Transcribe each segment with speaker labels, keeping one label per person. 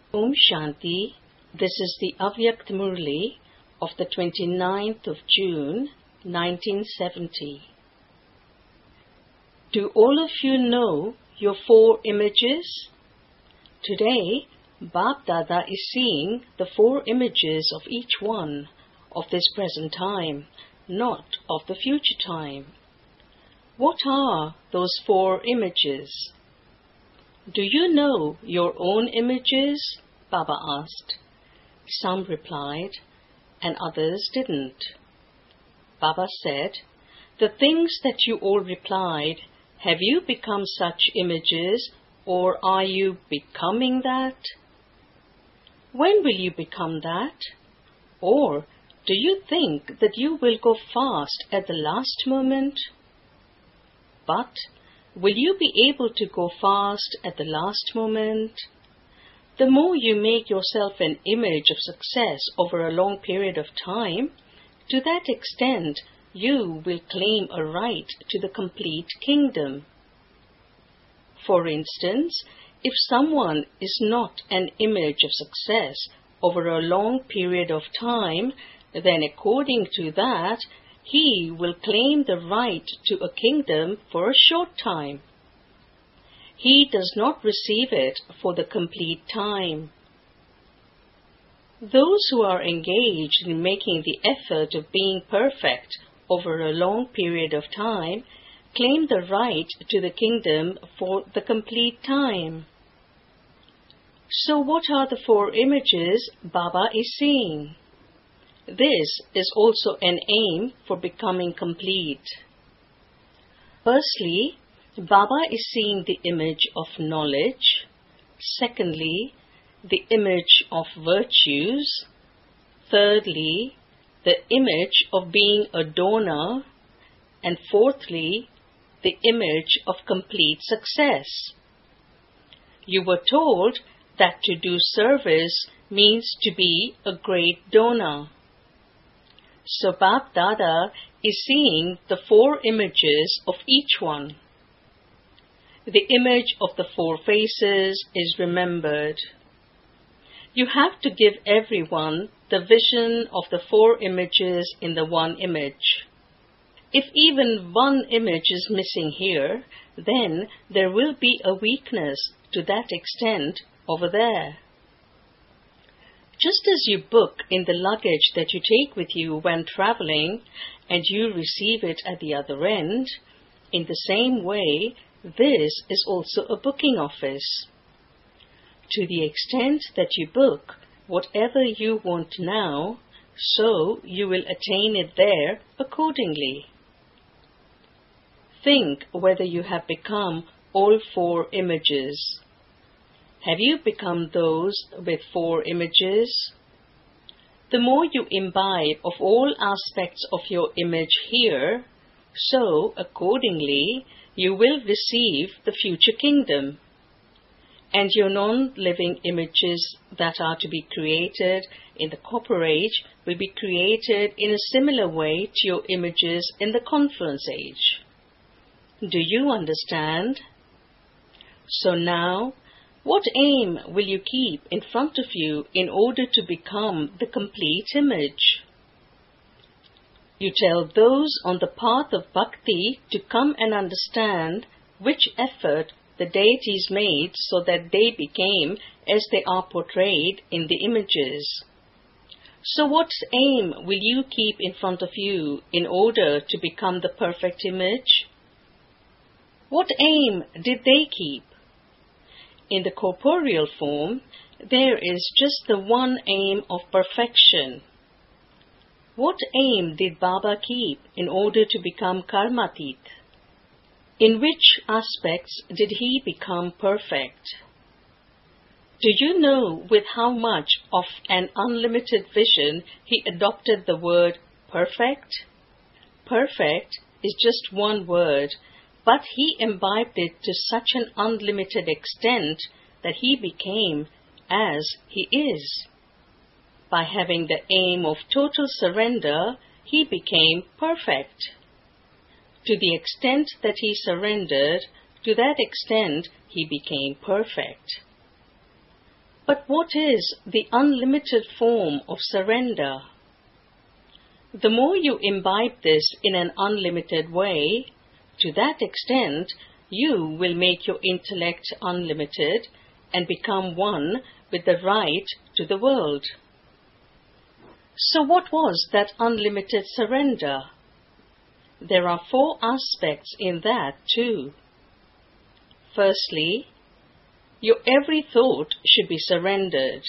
Speaker 1: Om Shanti. This is the Avyakt Murli of the 29th of June, 1970. Do all of you know your four images? Today, Bap Dada is seeing the four images of each one of this present time, not of the future time. What are those four images? Do you know your own images? Baba asked. Some replied, and others didn't. Baba said, the things that you all replied, have you become such images, or are you becoming that? When will you become that? Or do you think that you will go fast at the last moment? But will you be able to go fast at the last moment? The more you make yourself an image of success over a long period of time, to that extent you will claim a right to the complete kingdom. For instance, if someone is not an image of success over a long period of time, then according to that, he will claim the right to a kingdom for a short time. He does not receive it for the complete time. Those who are engaged in making the effort of being perfect over a long period of time claim the right to the kingdom for the complete time. So what are the four images Baba is seeing? This is also an aim for becoming complete. Firstly, Baba is seeing the image of knowledge. Secondly, the image of virtues. Thirdly, the image of being a donor. And fourthly, the image of complete success. You were told that to do service means to be a great donor. So Bap Dada is seeing the four images of each one. The image of the four faces is remembered. You have to give everyone the vision of the four images in the one image. If even one image is missing here, then there will be a weakness to that extent over there. Just as you book in the luggage that you take with you when traveling and you receive it at the other end, in the same way, this is also a booking office. To the extent that you book whatever you want now, so you will attain it there accordingly. Think whether you have become all four images. Have you become those with four images? The more you imbibe of all aspects of your image here, so accordingly you will receive the future kingdom. And your non-living images that are to be created in the copper age will be created in a similar way to your images in the conference age. Do you understand? So now, what aim will you keep in front of you in order to become the complete image? You tell those on the path of bhakti to come and understand which effort the deities made so that they became as they are portrayed in the images. So what aim will you keep in front of you in order to become the perfect image? What aim did they keep? In the corporeal form, there is just the one aim of perfection. What aim did Baba keep in order to become karmatit? In which aspects did he become perfect? Do you know with how much of an unlimited vision he adopted the word perfect? Perfect is just one word, but he imbibed it to such an unlimited extent that he became as he is. By having the aim of total surrender, he became perfect. To the extent that he surrendered, to that extent he became perfect. But what is the unlimited form of surrender? The more you imbibe this in an unlimited way, to that extent, you will make your intellect unlimited and become one with the right to the world. So what was that unlimited surrender? There are 4 aspects in that too. Firstly, your every thought should be surrendered.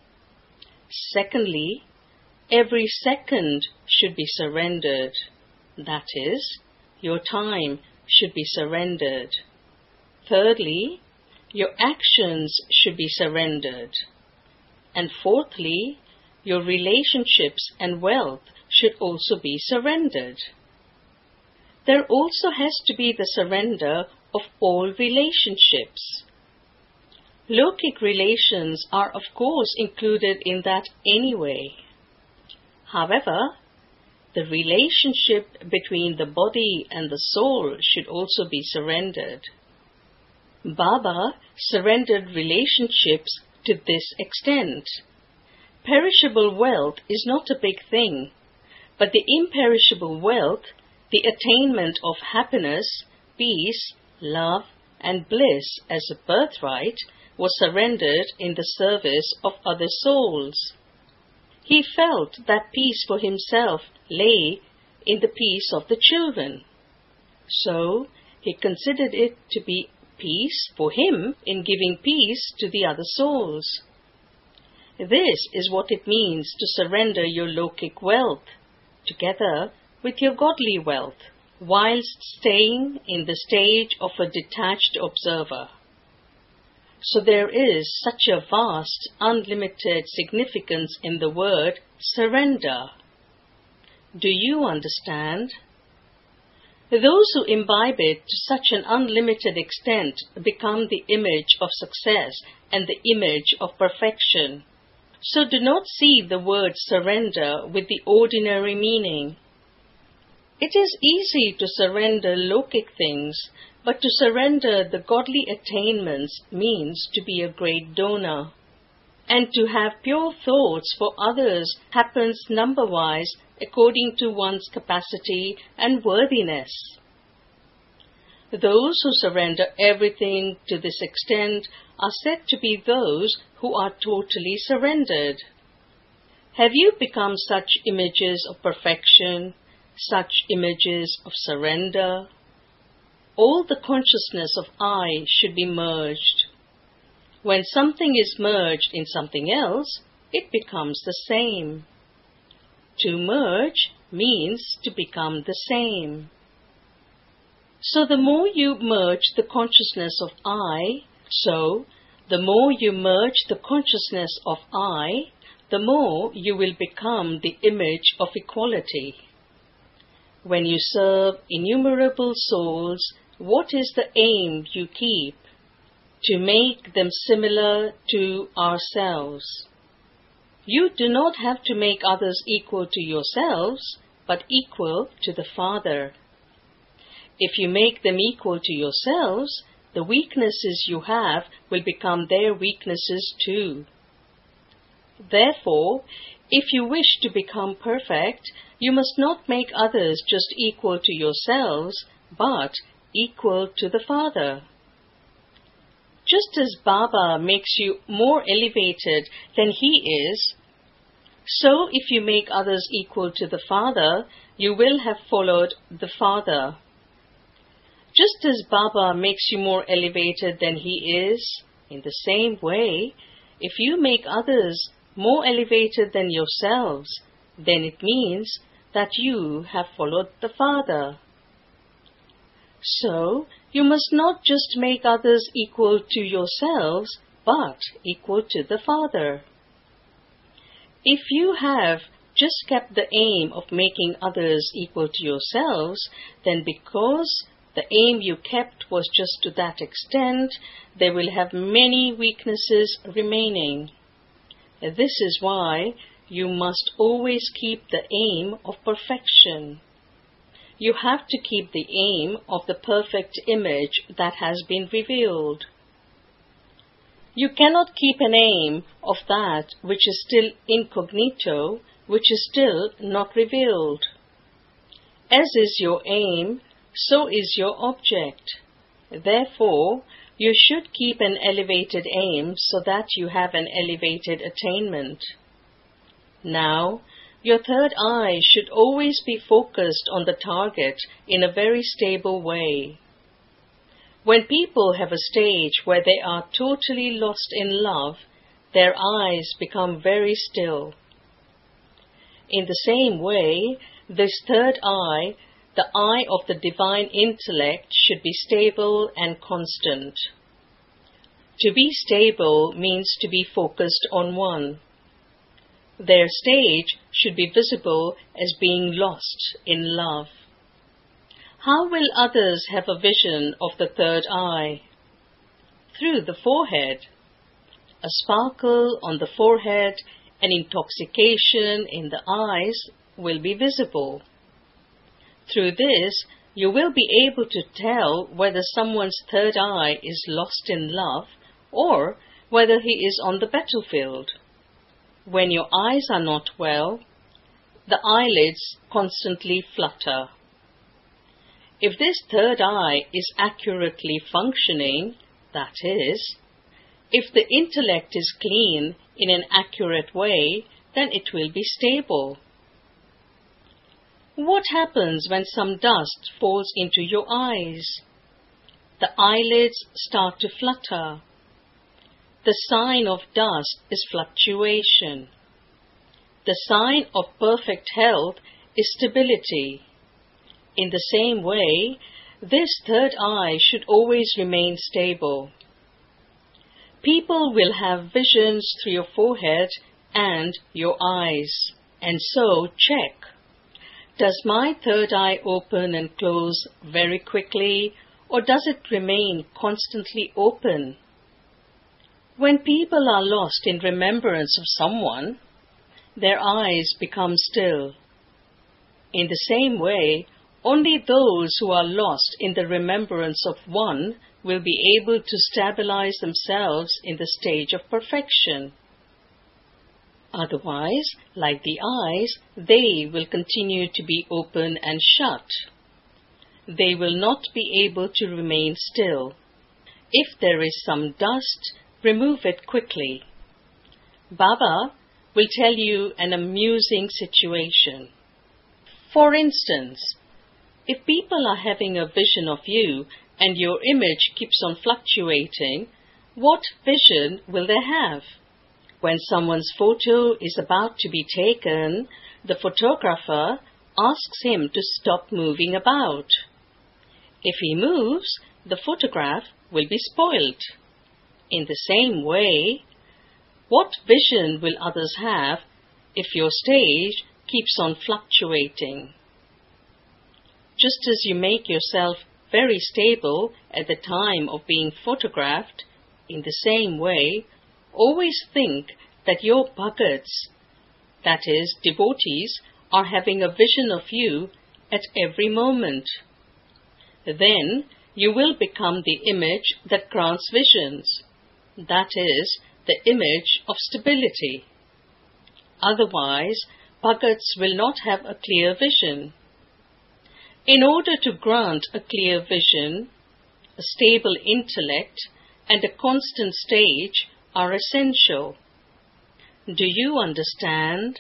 Speaker 1: Secondly, every second should be surrendered. That is, your time should be surrendered. Thirdly, your actions should be surrendered. And fourthly, your relationships and wealth should also be surrendered. There also has to be the surrender of all relationships. Lokic relations are of course included in that anyway. However, the relationship between the body and the soul should also be surrendered. Baba surrendered relationships to this extent. Perishable wealth is not a big thing, but the imperishable wealth, the attainment of happiness, peace, love, and bliss as a birthright, was surrendered in the service of other souls. He felt that peace for himself lay in the peace of the children. So he considered it to be peace for him in giving peace to the other souls. This is what it means to surrender your lokic wealth, together with your godly wealth, whilst staying in the stage of a detached observer. So there is such a vast, unlimited significance in the word surrender. Do you understand? Those who imbibe it to such an unlimited extent become the image of success and the image of perfection. So do not see the word surrender with the ordinary meaning. It is easy to surrender lokic things, but to surrender the godly attainments means to be a great donor. And to have pure thoughts for others happens number-wise according to one's capacity and worthiness. Those who surrender everything to this extent are said to be those who are totally surrendered. Have you become such images of perfection, such images of surrender? All the consciousness of I should be merged. When something is merged in something else, it becomes the same. To merge means to become the same. So the more you merge the consciousness of I, the more you merge the consciousness of I, the more you will become the image of equality. When you serve innumerable souls, what is the aim you keep? To make them similar to ourselves. You do not have to make others equal to yourselves, but equal to the Father. If you make them equal to yourselves, the weaknesses you have will become their weaknesses too. Therefore, if you wish to become perfect, you must not make others just equal to yourselves, but equal to the Father. Just as Baba makes you more elevated than he is, so if you make others equal to the Father, you will have followed the Father. Just as Baba makes you more elevated than he is, in the same way, if you make others more elevated than yourselves, then it means that you have followed the Father. So, you must not just make others equal to yourselves, but equal to the Father. If you have just kept the aim of making others equal to yourselves, then because the aim you kept was just to that extent, they will have many weaknesses remaining. This is why you must always keep the aim of perfection. You have to keep the aim of the perfect image that has been revealed. You cannot keep an aim of that which is still incognito, which is still not revealed. As is your aim, so is your object. Therefore, you should keep an elevated aim so that you have an elevated attainment. Now, your third eye should always be focused on the target in a very stable way. When people have a stage where they are totally lost in love, their eyes become very still. In the same way, this third eye, the eye of the divine intellect, should be stable and constant. To be stable means to be focused on one. Their stage should be visible as being lost in love. How will others have a vision of the third eye? Through the forehead. A sparkle on the forehead, an intoxication in the eyes will be visible. Through this, you will be able to tell whether someone's third eye is lost in love or whether he is on the battlefield. When your eyes are not well, the eyelids constantly flutter. If this third eye is accurately functioning, that is, if the intellect is clean in an accurate way, then it will be stable. What happens when some dust falls into your eyes? The eyelids start to flutter. The sign of dust is fluctuation. The sign of perfect health is stability. In the same way, this third eye should always remain stable. People will have visions through your forehead and your eyes, and so check. Does my third eye open and close very quickly, or does it remain constantly open? When people are lost in remembrance of someone, their eyes become still. In the same way, only those who are lost in the remembrance of one will be able to stabilize themselves in the stage of perfection. Otherwise, like the eyes, they will continue to be open and shut. They will not be able to remain still. If there is some dust, remove it quickly. Baba will tell you an amusing situation. For instance, if people are having a vision of you and your image keeps on fluctuating, what vision will they have? When someone's photo is about to be taken, the photographer asks him to stop moving about. If he moves, the photograph will be spoilt. In the same way, what vision will others have if your stage keeps on fluctuating? Just as you make yourself very stable at the time of being photographed, in the same way, always think that your bhagats, that is, devotees, are having a vision of you at every moment. Then you will become the image that grants visions, that is, the image of stability. Otherwise, bhagats will not have a clear vision. In order to grant a clear vision, a stable intellect and a constant stage are essential. Do you understand?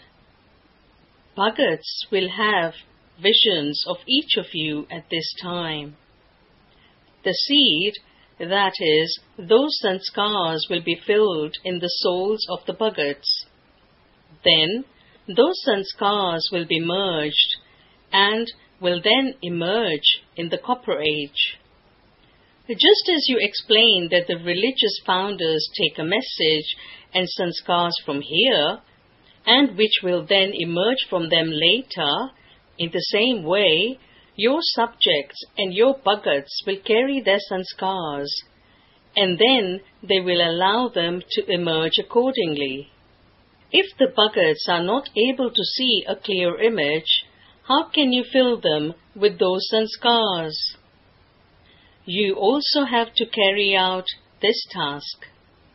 Speaker 1: Bhagats will have visions of each of you at this time. The seed, that is, those sanskars will be filled in the souls of the bhagats. Then, those sanskars will be merged and will then emerge in the Copper Age. Just as you explained that the religious founders take a message and sanskars from here, and which will then emerge from them later, in the same way, your subjects and your bhagats will carry their sanskars, and then they will allow them to emerge accordingly. If the bhagats are not able to see a clear image, how can you fill them with those sanskars? You also have to carry out this task.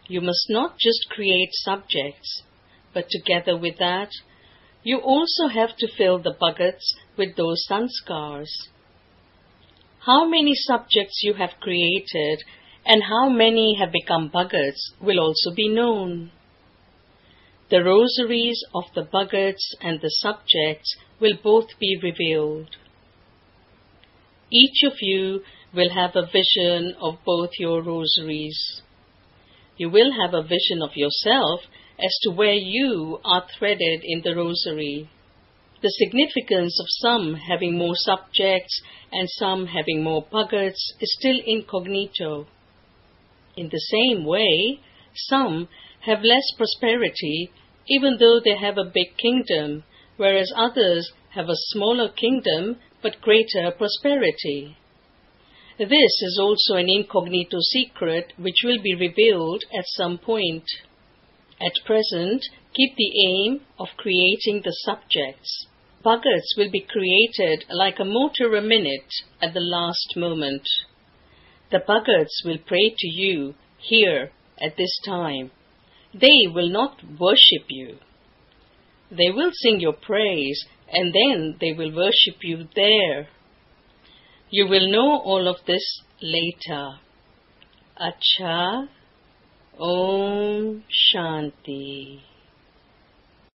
Speaker 1: you must not just create subjects, but together with that, you also have to fill the buckets with those sanskars. How many subjects you have created and how many have become buckets will also be known. The rosaries of the buckets and the subjects will both be revealed. Each of you will have a vision of both your rosaries. You will have a vision of yourself as to where you are threaded in the rosary. The significance of some having more subjects and some having more buckets is still incognito. In the same way, some have less prosperity even though they have a big kingdom, whereas others have a smaller kingdom but greater prosperity. This is also an incognito secret which will be revealed at some point. At present, keep the aim of creating the subjects. Buckets will be created like a motor a minute at the last moment. The buckets will pray to you here at this time. They will not worship you. They will sing your praise and then they will worship you there. You will know all of this later. Acha. Om Shanti.